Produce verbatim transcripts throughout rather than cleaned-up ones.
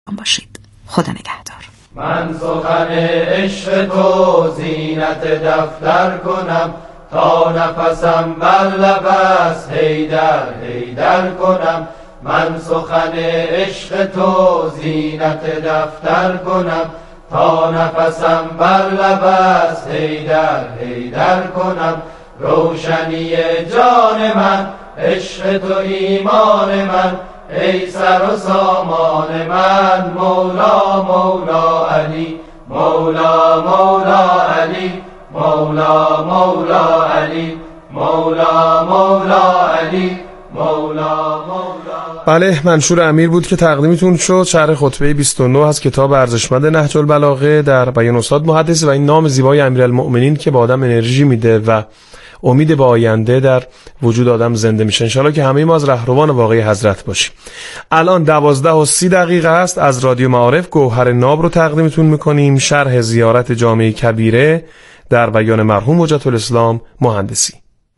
باشید. خدا نگهدار. من سخن عشق تو زینت دفتر کنم، تا نفسم بر لب است حیدر حیدر کنم. من سخن عشق تو زینت دفتر کنم، تا نفسم بر لب است حیدر حیدر کنم. روشنی جان من عشق تو ایمان من، ای سر و سامان من مولا مولا علی مولا مولا علی مولا مولا علی مولا مولا علی مولا مولا. بله، منشور امیر بود که تقدیمتون شد. شرح خطبه بیست و نه از کتاب ارزشمند نهج البلاغه در بیان استاد محدثی و این نام زیبای امیرالمؤمنین که به آدم انرژی میده و امید به آینده در وجود آدم زنده میشه. انشالله که همه ما از رهروان واقعی حضرت باشیم. الان دوازده و سی دقیقه است. از رادیو معارف گوهر ناب رو تقدیمتون میکنیم. شرح زیارت جامع کبیره در بیان مرحوم حجت الاسلام محدثی.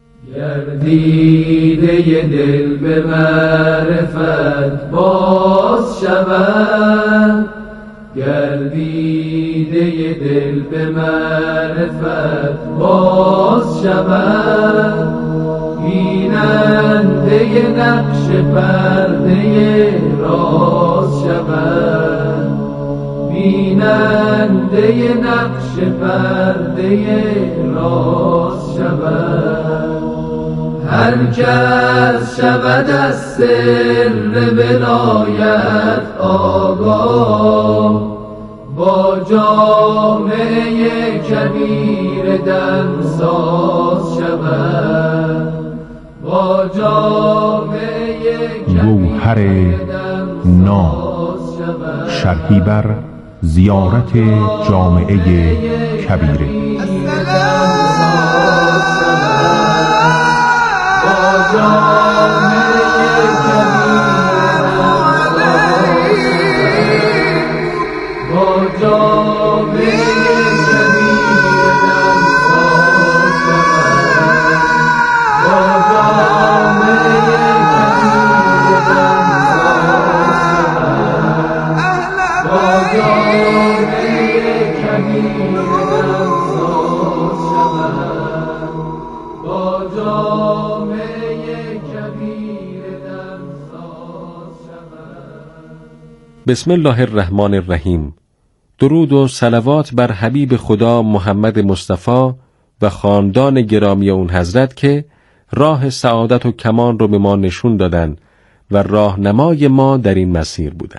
گردیده دل به معرفت باز شود، گردیده دل به معرفت باز شود، بیننده نقش پرده راز شود، بیننده نقش پرده راز شود. هر کس شود از سر ولایت آگاه، با جامعه کبیر دمساز شود، با جامعه گوهر ناب، شرحی بر زیارت جامعه کبیره. بسم الله الرحمن الرحیم. درود و صلوات بر حبیب خدا محمد مصطفی و خاندان گرامی اون حضرت که راه سعادت و کمال رو به ما نشون دادن و راهنمای ما در این مسیر بودن.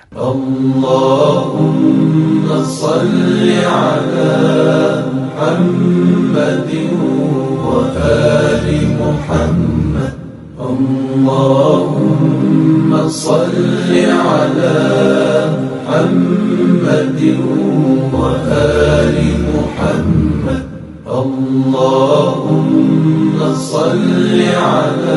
اللهم صل علی محمد و آل محمد. اللهم صل علی محمد و آل محمد. اللهم صل علی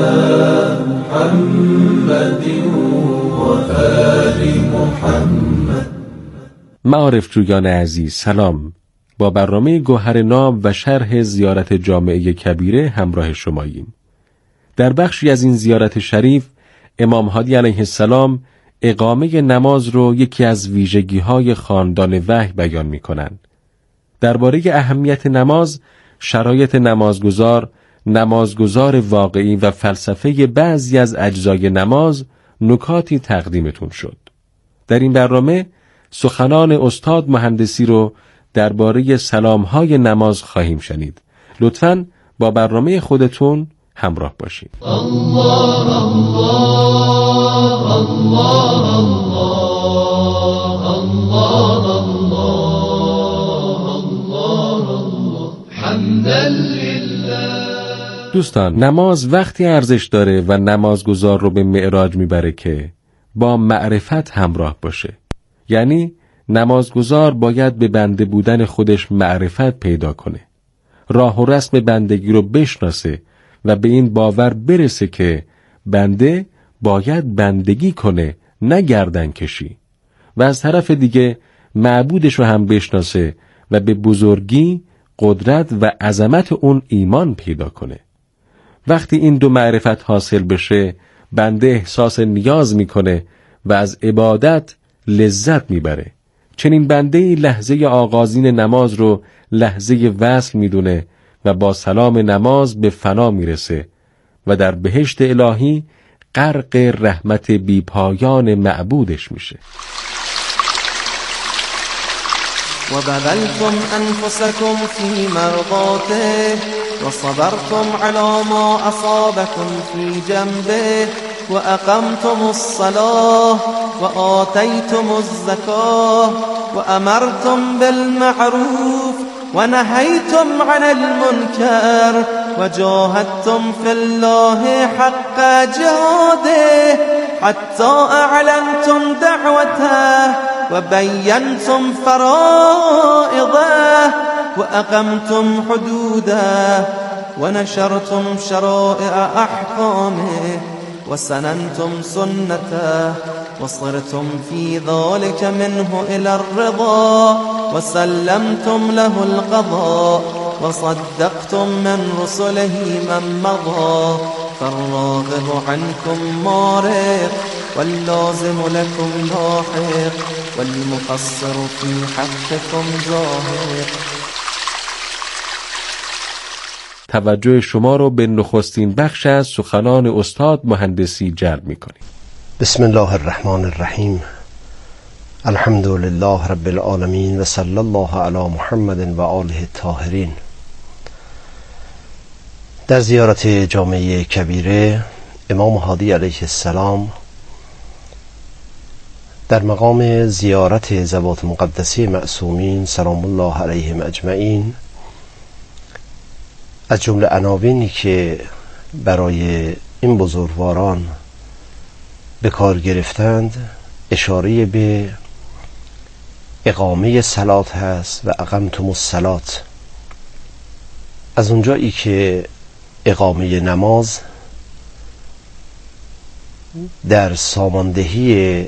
محمد و آل محمد. معارف جویان عزیز سلام. با برنامه گوهر ناب و شرح زیارت جامعه کبیره همراه شماییم. در بخشی از این زیارت شریف امام هادی علیه السلام اقامه نماز رو یکی از ویژگی‌های خاندان وحی بیان می‌کنند. درباره اهمیت نماز، شرایط نمازگزار، نمازگزار واقعی و فلسفه بعضی از اجزای نماز نکاتی تقدیمتون شد. در این برنامه سخنان استاد محدثی رو درباره سلام‌های نماز خواهیم شنید. لطفاً با برنامه خودتون همراه باشید. الله الله الله الله الله الله حمدا لله. دوستان، نماز وقتی ارزش داره و نمازگزار رو به معراج میبره که با معرفت همراه باشه. یعنی نمازگزار باید به بنده بودن خودش معرفت پیدا کنه، راه و رسم بندگی رو بشناسه و به این باور برسه که بنده باید بندگی کنه، نه گردن کشی. و از طرف دیگه معبودش رو هم بشناسه و به بزرگی، قدرت و عظمت اون ایمان پیدا کنه. وقتی این دو معرفت حاصل بشه، بنده احساس نیاز میکنه و از عبادت لذت میبره. چنین بنده‌ای لحظه آغازین نماز رو لحظه وصل میدونه و با سلام نماز به فنا میرسه و در بهشت الهی غرق رحمت بیپایان معبودش میشه. وبذلتم أنفسكم في مرضاته وصبرتم على ما أصابكم في جنبه وأقمتم الصلاة وآتيتم الزكاة وأمرتم بالمعروف ونهيتم عن المنكر وجاهدتم في الله حق جهاده حتى أعلنتم دعوته وبينتم فرائضه وأقمتم حدوده ونشرتم شرائع أحكامه وسننتم سنته وصرتم في ذلك منه إلى الرضا وسلمتم له القضاء وصدقتم من رسله من مضى فالراغب عنكم مارق واللازم لكم لاحق والمقصر في حقكم ظاهر. توجه شما رو به نخستین بخش از سخنان استاد مهندسی جلب می‌کنیم. بسم الله الرحمن الرحیم. الحمد لله رب العالمین و صلی الله علی محمد و آله الطاهرین. در زیارت جامعه کبیره امام هادی علیه السلام در مقام زیارت ذوات مقدسی معصومین سلام الله علیهم اجمعین از جمله عناوینی که برای این بزرگواران به کار گرفتند اشاره به اقامه صلات هست و اقمتم الصلات. از اونجایی که اقامه نماز در ساماندهی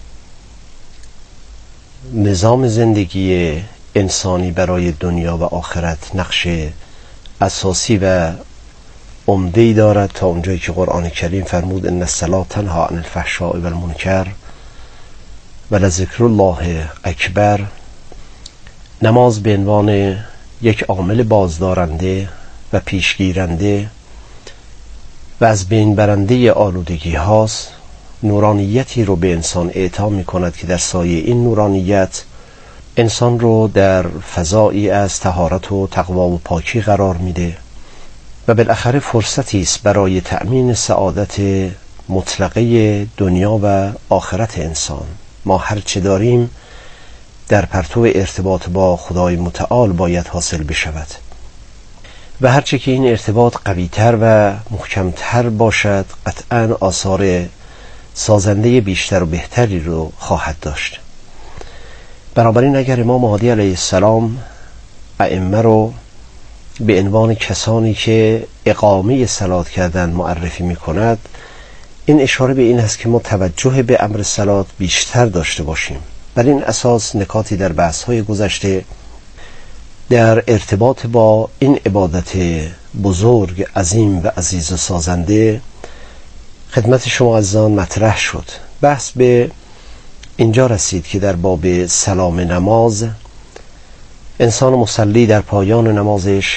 نظام زندگی انسانی برای دنیا و آخرت نقش اساسی و عمده‌ای دارد تا اونجایی که قرآن کریم فرمود ان الصلاة تنهی عن الفحشاء و المنکر و لذکر الله اکبر. نماز به عنوان یک عامل بازدارنده و پیشگیرنده و از بین برنده آلودگی هاست، نورانیتی رو به انسان اعطا می کند که در سایه این نورانیت انسان رو در فضایی از طهارت و تقوا و پاکی قرار میده و بالاخره فرصتی است برای تأمین سعادت مطلقه دنیا و آخرت انسان. ما هر چه داریم در پرتو ارتباط با خدای متعال باید حاصل بشود و هرچه که این ارتباط قویتر و محکمتر باشد قطعاً آثار سازنده بیشتر و بهتری رو خواهد داشت. بنابراین اگر امام هادی علیه السلام ائمه رو به عنوان کسانی که اقامه صلات کردن معرفی می کند، این اشاره به این است که ما توجه به امر صلات بیشتر داشته باشیم. بر این اساس نکاتی در بحث‌های گذشته در ارتباط با این عبادت بزرگ، عظیم و عزیز و سازنده خدمت شما عزیزان مطرح شد. بحث به اینجا رسید که در باب سلام نماز انسان مصلی در پایان نمازش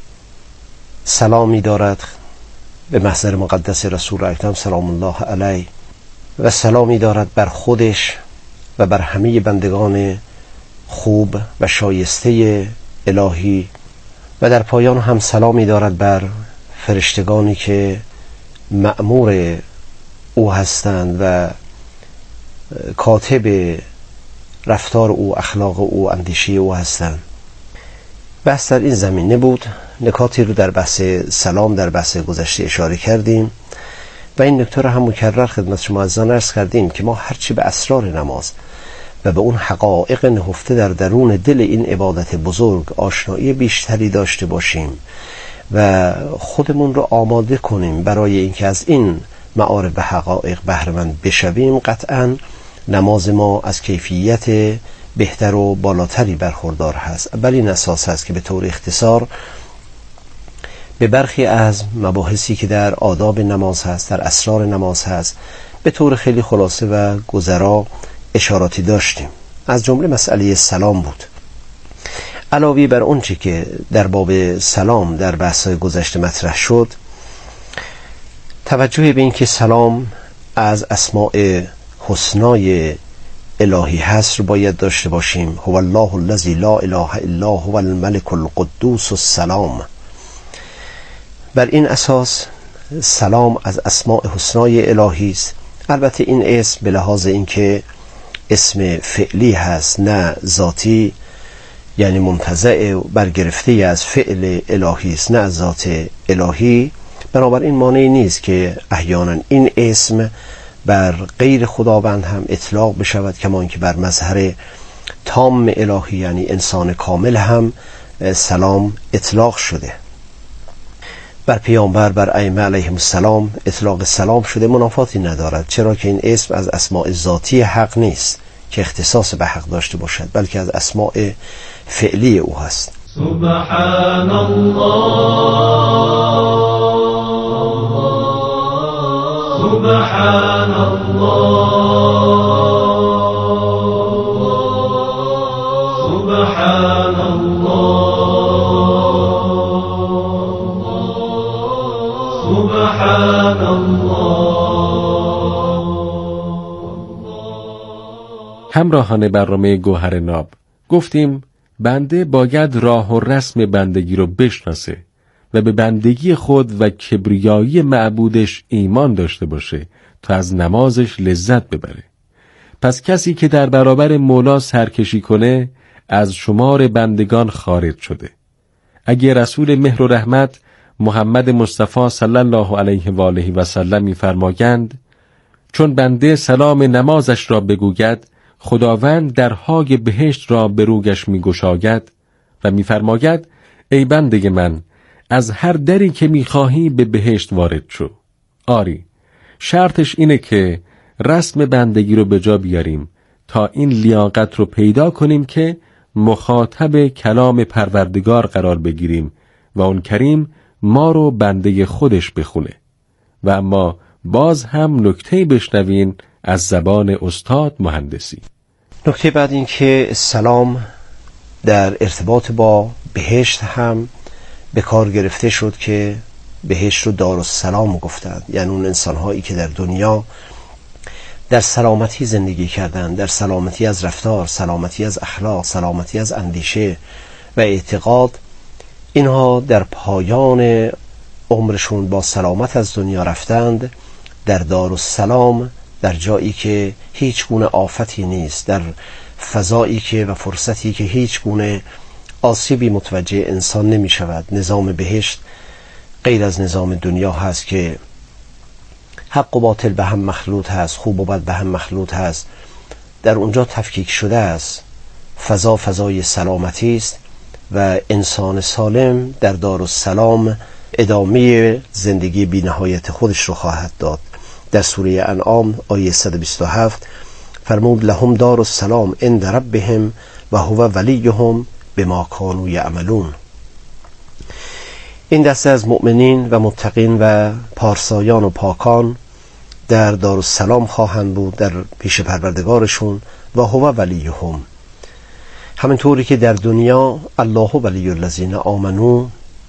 سلامی دارد به محضر مقدس رسول اکرم سلام الله علیه و سلامی دارد بر خودش و بر همه بندگان خوب و شایسته الهی و در پایان هم سلامی دارد بر فرشتگانی که مأمور او هستند و کاتب رفتار او، اخلاق او، اندیشه او هستند. بحث در این زمینه بود. نکاتی رو در بحث سلام در بحث گذشته اشاره کردیم و این نکته رو هم مکرر خدمت شما عزیزان عرض کردیم که ما هرچی به اسرار نماز و به اون حقایق نهفته در درون دل این عبادت بزرگ آشنایی بیشتری داشته باشیم و خودمون رو آماده کنیم برای اینکه از این معارف و حقایق بهره‌مند بشویم، قطعاً نماز ما از کیفیت بهتر و بالاتری برخوردار هست. بر این اساس هست که به طور اختصار به برخی از مباحثی که در آداب نماز هست، در اسرار نماز هست، به طور خیلی خلاصه و گذرا اشاراتی داشتیم، از جمله مسئله سلام بود. علاوه بر اون چی که در باب سلام در بحث‌های گذشته مطرح شد، توجه به این که سلام از اسماء حسنای الهی هست رو باید داشته باشیم. هو الله الذی لا اله الا هو الملك القدوس السلام. بر این اساس سلام از اسماء حسنای الهی است. البته این اسم به لحاظ اینکه اسم فعلی هست نه ذاتی، یعنی منتزع و برگرفته از فعل الهی است نه از ذات الهی، بنابراین مانعی نیست که احیانا این اسم بر غیر خداوند هم اطلاق بشود، کما اینکه بر مظهر تام الهی یعنی انسان کامل هم سلام اطلاق شده. بر پیامبر، بر ائمه علیهم السلام اطلاق سلام شده، منافاتی ندارد، چرا که این اسم از اسماء ذاتی حق نیست که اختصاص به حق داشته باشد، بلکه از اسماء فعلی او هست. سبحان الله سبحان الله سبحان الله سبحان الله. همراهان برنامه گوهر ناب، گفتیم بنده باید راه و رسم بندگی رو بشناسه و به بندگی خود و کبریایی معبودش ایمان داشته باشه تا از نمازش لذت ببره. پس کسی که در برابر مولا سرکشی کنه از شمار بندگان خارج شده. اگه رسول مهر و رحمت محمد مصطفی صلی الله علیه و آله و سلم می‌فرمایند چون بنده سلام نمازش را بگوید خداوند درهای بهشت را به رویش می‌گشاید و می‌فرماید ای بنده من از هر دری که می‌خواهی به بهشت وارد شو. آری، شرطش اینه که رسم بندگی رو به جا بیاریم تا این لیاقت رو پیدا کنیم که مخاطب کلام پروردگار قرار بگیریم و اون کریم ما رو بنده خودش بخونه. و اما باز هم نکته بشنوین از زبان استاد مهندسی. نکته بعد این که سلام در ارتباط با بهشت هم به کار گرفته شد که بهشت رو دارالسلام گفتند، یعنی اون انسان‌هایی که در دنیا در سلامتی زندگی کردند، در سلامتی از رفتار، سلامتی از اخلاق، سلامتی از اندیشه و اعتقاد، اینها در پایان عمرشون با سلامت از دنیا رفتند در دارالسلام، در جایی که هیچ گونه آفتی نیست، در فضایی که و فرصتی که هیچ گونه آسیبی متوجه انسان نمی شود. نظام بهشت غیر از نظام دنیا هست که حق و باطل به هم مخلوط هست، خوب و بد به هم مخلوط هست. در اونجا تفکیک شده است. فضا فضای سلامتی است و انسان سالم در دارالسلام ادامه زندگی بی نهایت خودش رو خواهد داد. در سوره انعام آیه صد و بیست و هفت فرمود لهم دارالسلام عند ربهم و هو ولیهم بما کانوا یعملون. این دسته از مؤمنین و متقین و پارسایان و پاکان در دارالسلام خواهند بود در پیش پروردگارشون و هو ولیهم. همینطوری که در دنیا الله ولی الذین آمنو،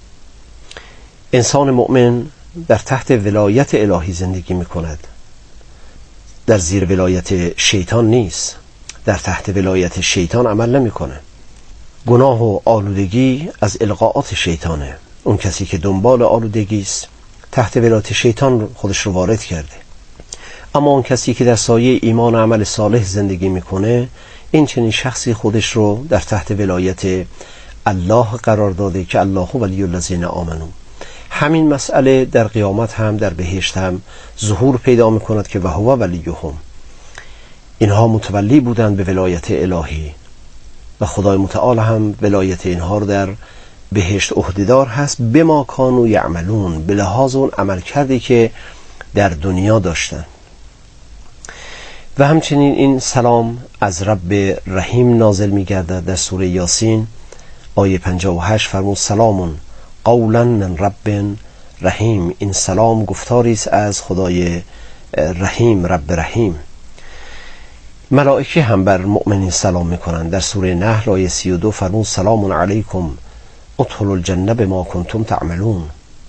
انسان مؤمن در تحت ولایت الهی زندگی میکند، در زیر ولایت شیطان نیست، در تحت ولایت شیطان عمل نمیکنه. گناه و آلودگی از القاءات شیطانه. اون کسی که دنبال آلودگی است تحت ولایت شیطان خودش رو وارد کرده. اما اون کسی که در سایه ایمان و عمل صالح زندگی میکنه، این چنین شخصی خودش رو در تحت ولایت الله قرار داده که الله ولی الذین آمنو. همین مسئله در قیامت هم در بهشت هم ظهور پیدا میکند که و هو ولیهم. اینها متولی بودند به ولایت الهی و خدای متعال هم ولایت اینها رو در بهشت عهده‌دار هست بما کانوا یعملون، به لحاظ اون عمل کردی که در دنیا داشتن. و همچنین این سلام از رب رحیم نازل می‌گردد. در سوره یاسین آیه پنجاه و هشت فرمود سلام قولا من رب رحیم. این سلام گفتاری است از خدای رحیم، رب رحیم. ملائکه هم بر مؤمنین سلام میکنند. در سوره نحل آیه سی و دو فرمود سلام علیکم ادخلوا الجنه بما کنتم تعملون.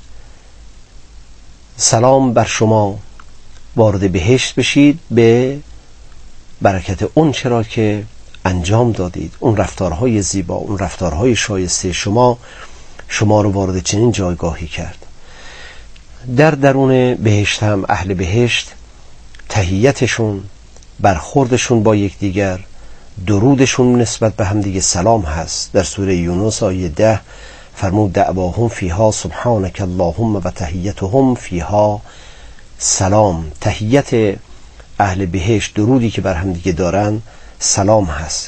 سلام بر شما، وارد بهشت بشید به برکت اون چرا که انجام دادید، اون رفتارهای زیبا، اون رفتارهای شایسته شما شما رو وارد چنین جایگاهی کرد. در درون بهشت هم اهل بهشت تحیتشون، برخوردشون با یکدیگر، درودشون نسبت به هم دیگه سلام هست. در سوره یونس آیه ده فرمود دعواهم فیها سبحانک اللهم و تحیتهم فیها سلام. تحیت اهل بهشت، درودی که بر هم دیگه دارن، سلام هست.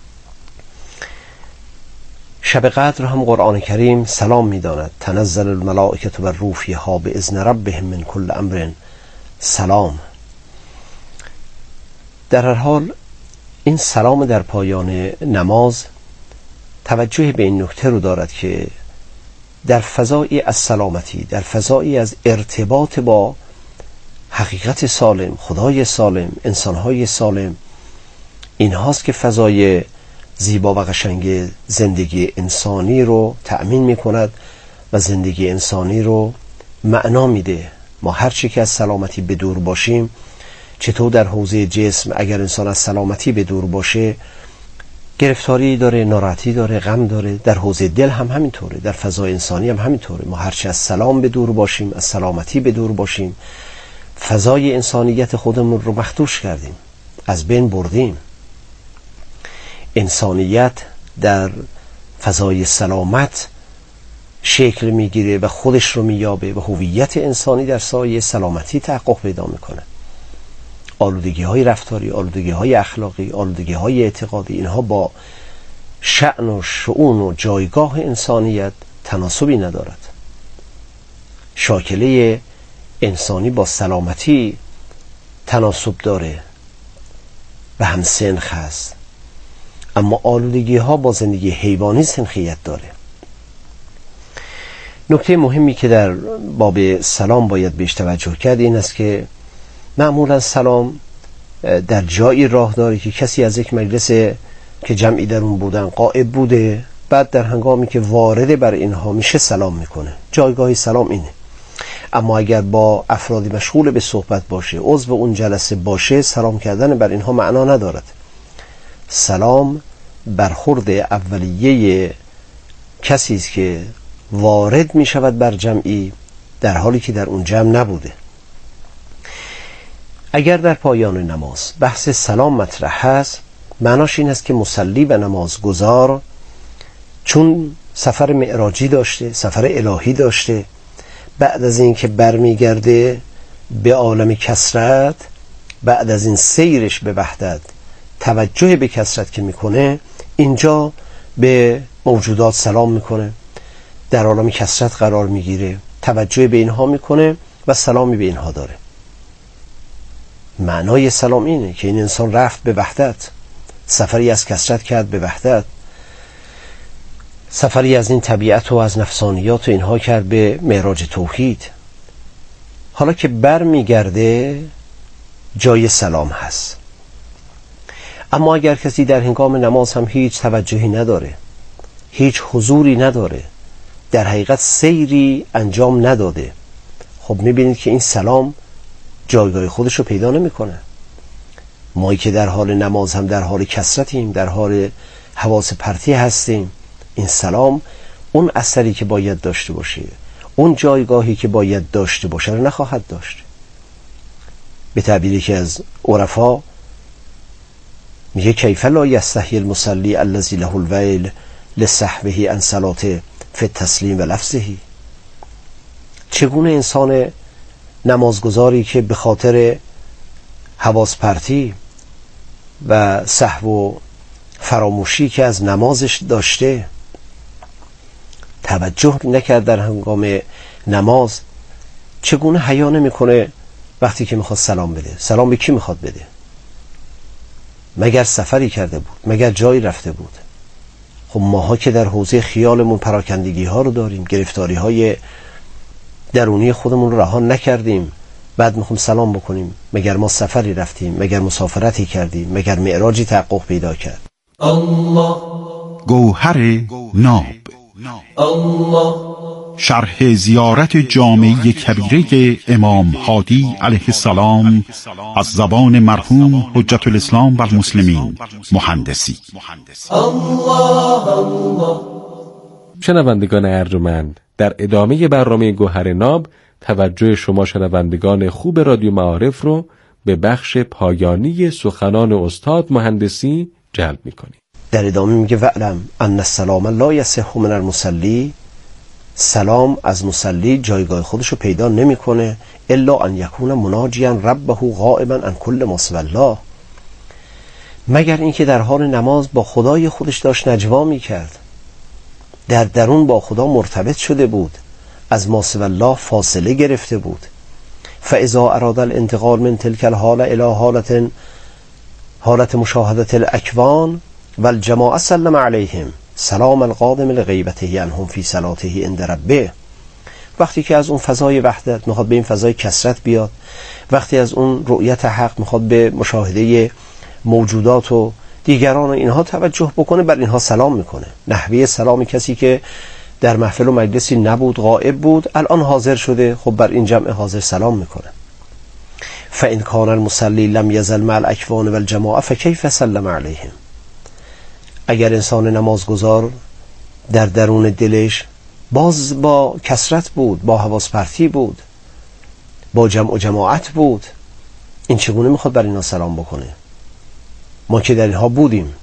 شب قدر هم قرآن کریم سلام میداند تنزل الملائکه و الروح فیها باذن ربهم من کل امر سلام. در هر حال این سلام در پایان نماز توجه به این نکته رو دارد که در فضایی از سلامتی، در فضایی از ارتباط با حقیقت سالم، خدای سالم، انسانهای سالم، این هاست که فضای زیبا و قشنگ زندگی انسانی رو تأمین می کند و زندگی انسانی رو معنا میده. ما هرچی که از سلامتی به دور باشیم، چطور در حوزه جسم اگر انسان از سلامتی به دور باشه گرفتاری داره، ناراحتی داره، غم داره، در حوزه دل هم همینطوره، در فضای انسانی هم همینطوره. ما هرچی از سلام به دور باشیم، از سلامتی به دور باشیم، فضای انسانیت خودمون رو مخدوش کردیم، از بین بردیم. انسانیت در فضای سلامت شکل میگیره و خودش رو مییابه و هویت انسانی در سایه سلامتی تحقق پیدا میکنه. آلودگی های رفتاری، آلودگی های اخلاقی، آلودگی های اعتقادی، اینها با شأن و شؤون و جایگاه انسانیت تناسبی ندارد. شاکله انسانی با سلامتی تناسب داره و هم سنخ هست، اما آلودگی ها با زندگی حیوانی سنخیت داره. نکته مهمی که در باب سلام باید بهش توجه کرد این است که معمولا سلام در جایی راه داره که کسی از یک مجلس که جمعی در اون بودن غائب بوده، بعد در هنگامی که وارد بر اینها میشه سلام میکنه. جایگاه سلام اینه. اما اگر با افرادی مشغول به صحبت باشه، عضو اون جلسه باشه، سلام کردن بر اینها معنا ندارد. سلام برخورد اولیه کسی است که وارد می شود بر جمعی در حالی که در اون جمع نبوده. اگر در پایان نماز بحث سلام مطرح هست، معناش این است که مصلی و نمازگزار چون سفر معراجی داشته، سفر الهی داشته، بعد از این که برمیگرده به عالم کثرت، بعد از این سیرش به وحدت، توجه به کثرت که میکنه، اینجا به موجودات سلام میکنه، در عالم کثرت قرار میگیره، توجه به اینها میکنه و سلامی به اینها داره. معنای سلام اینه که این انسان رفت به وحدت، سفری از کثرت کرد به وحدت، سفری از این طبیعت و از نفسانیات و اینها کرد به معراج توحید. حالا که بر میگرده جای سلام هست. اما اگر کسی در هنگام نماز هم هیچ توجهی نداره، هیچ حضوری نداره، در حقیقت سیری انجام نداده، خب میبینید که این سلام جایگاه خودش رو پیدا نمیکنه. ما که در حال نماز هم در حال کثرتیم، در حال حواس پرتی هستیم، این سلام اون اثری که باید داشته باشه، اون جایگاهی که باید داشته باشه رو نخواهد داشت. به تعبیری که از عرفا میگه کیف لا یستحی المصلی الذی له الویل لسهوه عن صلاته فی التسلیم و لفظه. چگونه انسان نمازگزاری که به خاطر حواس پرتی و سهو و فراموشی که از نمازش داشته توجه نکرد در هنگام نماز، چگونه حیا نمیکنه وقتی که میخواد سلام بده؟ سلام به کی میخواد بده؟ مگر سفری کرده بود؟ مگر جایی رفته بود؟ خب ماها که در حوزه خیالمون پراکندگی ها رو داریم، گرفتاری های درونی خودمون رو رها نکردیم بعد میخوام سلام بکنیم، مگر ما سفری رفتیم، مگر مسافرتی کردیم، مگر معراجی تحقق پیدا کرد. الله گوهر ناب، الله شرح زیارت جامعه کبیره امام هادی علیه السلام از زبان مرحوم حجت الاسلام و المسلمین مهندسی. الله الله. شنوندگان ارجمند، در ادامه برنامه گوهر ناب توجه شما شنوندگان خوب رادیو معارف رو به بخش پایانی سخنان استاد مهندسی جلب می‌کنیم. در ادامه میگه وعلم ان السلام لا یصح من المصلی، سلام از مصلی جایگاه خودشو پیدا نمیکنه الا ان یکون مناجیا ربه غائبا عن کل ما سوی الله، مگر اینکه در حال نماز با خدای خودش داشت نجوا میکرد، در درون با خدا مرتبط شده بود، از ما سوی الله فاصله گرفته بود. فاذا اراد الانتقال من تلك الحاله الى حالت حالت مشاهدت الاکوان والجماعه سلم علیهم سلام القادم لغیبته عنهم فی صلاته عند ربه. وقتی که از اون فضای وحدت میخواد به این فضای کثرت بیاد، وقتی از اون رؤیت حق میخواد به مشاهده موجودات و دیگران و اینها توجه بکنه، بر اینها سلام میکنه. نحوه سلام کسی که در محفل و مجلسی نبود، غائب بود، الان حاضر شده، خب بر این جمع حاضر سلام میکنه. فإن كان المصلي لم يزل مع الاكوان والجماعه فكيف سلم عليهم، اگر انسان نمازگزار در درون دلش باز با کثرت بود، با حواس پرتی بود، با جمع و جماعت بود، این چگونه میخواد بر اینا سلام بکنه؟ ما که در اینها بودیم.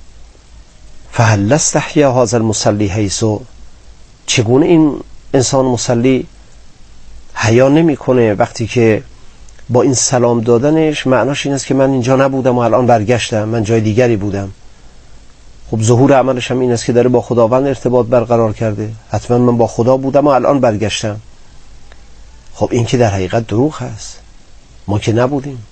فهل استحیا هذا المصلي حیث، چگونه این انسان مصلی حیا نمیکنه وقتی که با این سلام دادنش معناش این است که من اینجا نبودم و الان برگشتم، من جای دیگری بودم. خب ظهور عملش هم این است که داره با خداوند ارتباط برقرار کرده، حتما من با خدا بودم و الان برگشتم. خب این که در حقیقت دروغ هست، ما که نبودیم.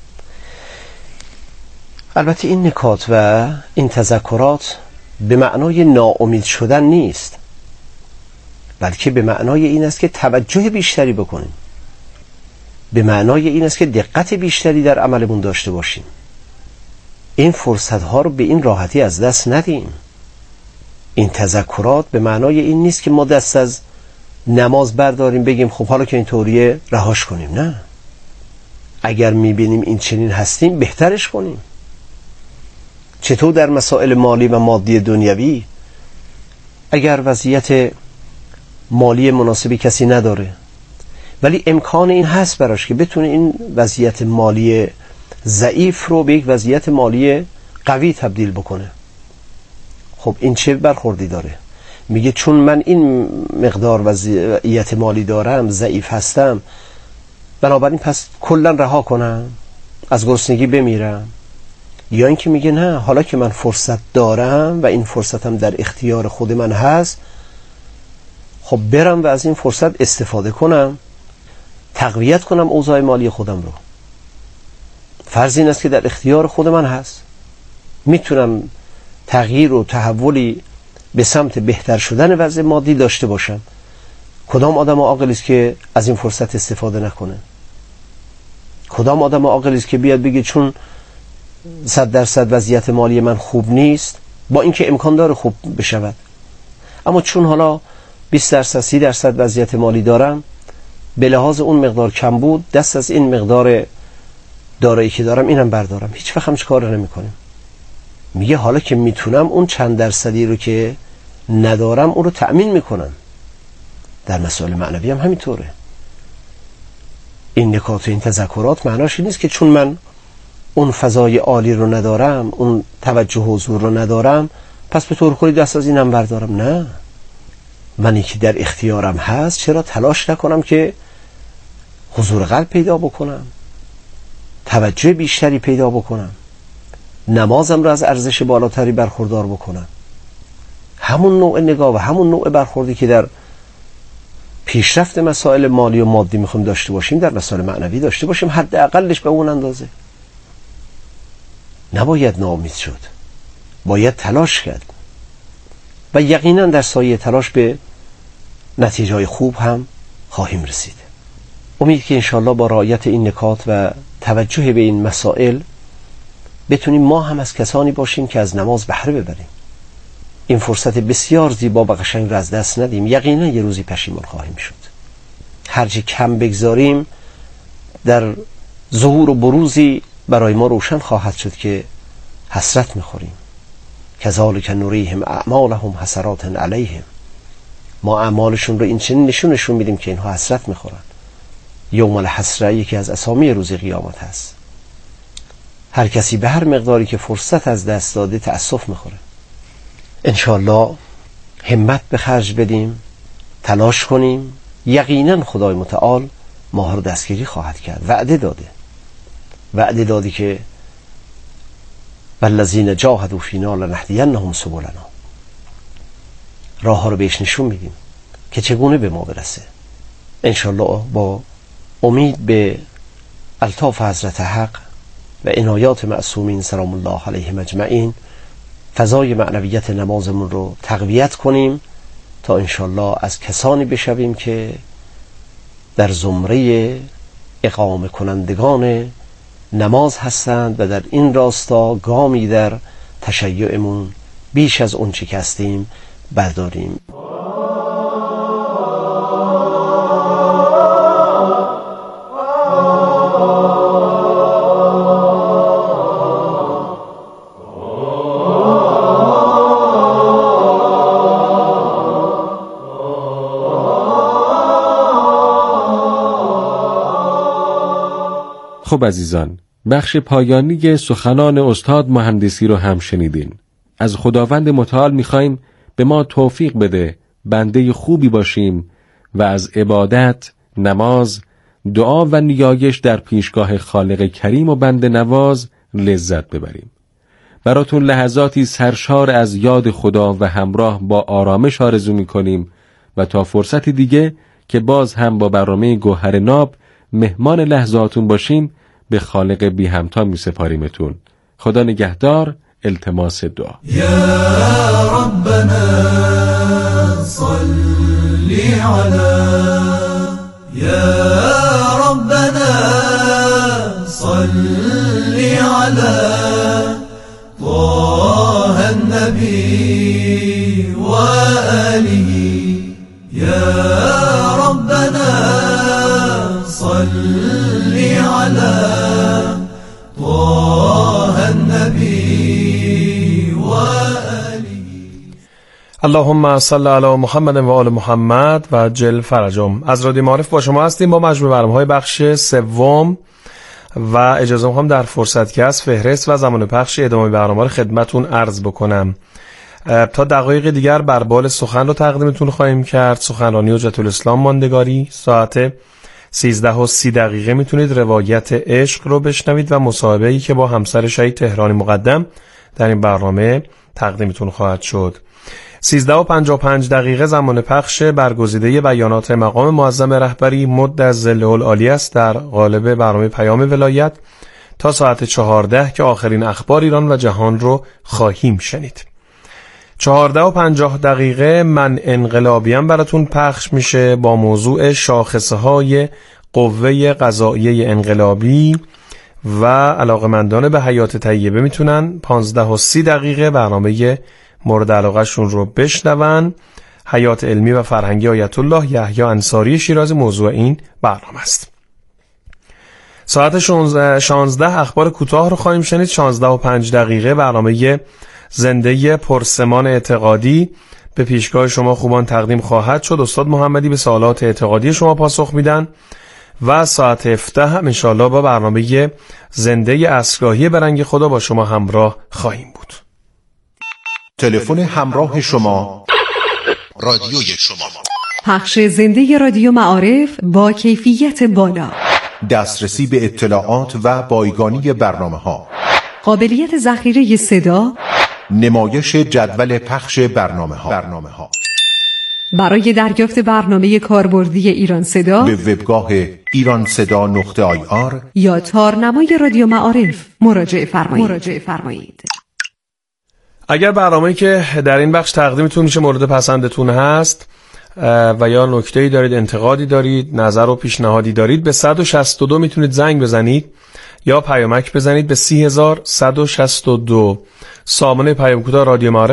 البته این نکات و این تذکرات به معنای ناامید شدن نیست، بلکه به معنای این است که توجه بیشتری بکنیم، به معنای این است که دقت بیشتری در عملمون داشته باشیم، این فرصت ها رو به این راحتی از دست ندیم. این تذکرات به معنای این نیست که ما دست از نماز برداریم بگیم خب حالا که این طوریه رهاش کنیم، نه، اگر میبینیم این چنین هستیم بهترش کنیم. چطور در مسائل مالی و مادی دنیوی اگر وضعیت مالی مناسبی کسی نداره ولی امکان این هست براش که بتونه این وضعیت مالی ضعیف رو به یک وضعیت مالی قوی تبدیل بکنه، خب این چه برخوردی داره؟ میگه چون من این مقدار وضعیت مالی دارم، ضعیف هستم، بنابراین پس کلا رها کنم، از گرسنگی بمیرم. یا اینکه میگه نه، حالا که من فرصت دارم و این فرصتم در اختیار خود من هست، خب برم و از این فرصت استفاده کنم، تقویت کنم اوضاع مالی خودم رو. فرض این است که در اختیار خود من هست، میتونم تغییر و تحولی به سمت بهتر شدن وضع مادی داشته باشم. کدام آدم عاقلی است که از این فرصت استفاده نکنه؟ کدام آدم عاقلی است که بیاد بگه چون صد درصد وضعیت مالی من خوب نیست، با اینکه امکان داره خوب بشود، اما چون حالا بیست درصد سی درصد وضعیت مالی دارم، به لحاظ اون مقدار کم بود، دست از این مقدار دارایی که دارم اینم بردارم، هیچ وقت همش کار نمی کنیم. میگه حالا که میتونم اون چند درصدی رو که ندارم اون رو تأمین میکنم. در مسائل معنوی هم همینطوره. این نکات و این تذکرات معناش این نیست که چون من اون فضای عالی رو ندارم، اون توجه و حضور رو ندارم، پس به طور کلی دست از اینم بردارم. نه، منی که در اختیارم هست چرا تلاش نکنم که حضور قلب پیدا بکنم، توجه بیشتری پیدا بکنم، نمازم رو از ارزش بالاتری برخوردار بکنم. همون نوع نگاه و همون نوع برخوردی که در پیشرفت مسائل مالی و مادی میخوایم داشته باشیم در مسائل معنوی داشته باشیم، حداقلش به اون اندازه. نباید ناامید شد، باید تلاش کرد و یقینا در سایه تلاش به نتیجه‌های خوب هم خواهیم رسید. امید که انشاءالله با رعایت این نکات و توجه به این مسائل بتونیم ما هم از کسانی باشیم که از نماز بهره ببریم. این فرصت بسیار زیبا و قشنگ را از دست ندیم. یقینا یه روزی پشیمان خواهیم شد. هرچی کم بگذاریم در ظهور و بروزی برای ما روشن خواهد شد که حسرت میخوریم. کذالک نریهم اعمالهم حسرات علیهم. ما اعمالشون رو این چنین نشونشون میدیم که اینها حسرت میخورن. یوم الحسره یکی از اسامی روز قیامت هست. هر کسی به هر مقداری که فرصت از دست داده تأسف میخوره. انشاءالله همت به خرج بدیم، تلاش کنیم. یقینا خدای متعال ما رو دستگیری خواهد کرد. وعده داده وعده دادی که والذین جاهدوا فینا لنهدینهم سبلنا. راه ها رو بهش نشون میدیم که چگونه به ما برسه. انشاءالله با امید به الطاف حضرت حق و عنایات معصومین سلام الله علیهم اجمعین فضای معنویت نمازمون رو تقویت کنیم تا انشاءالله از کسانی بشویم که در زمره اقامه کنندگان نماز هستند و در این راستا گامی در تشیعمون بیش از اون چی که هستیم برداریم. خب عزیزان، بخش پایانی سخنان استاد مهندسی رو هم شنیدین. از خداوند متعال میخوایم به ما توفیق بده بنده خوبی باشیم و از عبادت، نماز، دعا و نیایش در پیشگاه خالق کریم و بنده نواز لذت ببریم. براتون لحظاتی سرشار از یاد خدا و همراه با آرامش آرزو میکنیم و تا فرصتی دیگه که باز هم با برنامه گوهر ناب مهمان لحظاتون باشیم به خالق بی همتا می سپاریمتون. خدا نگهدار. التماس دعا. یا ربنا صلی علی یا ربنا صلی علی طه النبی و آله یا ربنا صلی علی طه النبی و آله. اللهم صل علی محمد و آل محمد و جل فرجهم. از رادیو معارف با شما هستیم با مجموع برنامه‌های بخش سوم و اجازه می‌خوام در فرصت که از فهرست و زمان پخش ادامه برنامه رو خدمتتون عرض بکنم. تا دقایق دیگر بر بال سخن رو تقدیمتون خواهیم کرد. سخنرانی حجت الاسلام ماندگاری ساعت سیزده و سی دقیقه میتونید روایت عشق رو بشنوید و مصاحبه‌ای که با همسر شهید تهرانی مقدم در این برنامه تقدیمتون خواهد شد. سیزده و پنجاه و پنج دقیقه زمان پخش برگزیده بیانات مقام معظم رهبری مد از ظله العالی است در قالب برنامه پیام ولایت تا ساعت چهارده که آخرین اخبار ایران و جهان رو خواهیم شنید. چهارده و پنجاه دقیقه من انقلابیم براتون پخش میشه با موضوع شاخصه های قوه قضاییه انقلابی و علاقمندان به حیات طیبه میتونن پانزده و سی دقیقه برنامه مورد علاقه شون رو بشنون. حیات علمی و فرهنگی آیت الله یحیی انصاری شیرازی موضوع این برنامه است. ساعت شانزده اخبار کوتاه رو خواهیم شنید. شانزده و پنج دقیقه برنامه زنده پرسمان اعتقادی به پیشگاه شما خوبان تقدیم خواهد شد. استاد محمدی به سوالات اعتقادی شما پاسخ میدن و ساعت هفده هم انشاءالله با برنامه زنده اصلاحی برنگ خدا با شما همراه خواهیم بود. تلفن همراه شما رادیوی شما. پخش زنده رادیو معارف با کیفیت بالا، دسترسی به اطلاعات و بایگانی برنامه ها، قابلیت ذخیره صدا، نمایش جدول پخش برنامه ها. برنامه ها برای دریافت برنامه کاربردی ایران صدا به وبگاه ایران صدا نقطه آی آر یا تارنمای رادیو معارف مراجعه فرمایید. مراجعه فرمایید. اگر برنامه‌ای که در این بخش تقدیمتون میشه مورد پسندتون هست و یا نکته‌ای دارید، انتقادی دارید، نظر و پیشنهادی دارید، به صد و شصت و دو میتونید زنگ بزنید یا پیامک بزنید به سی هزار صد و شصت و دو. سامانه پیام کوتاه رادیو معارف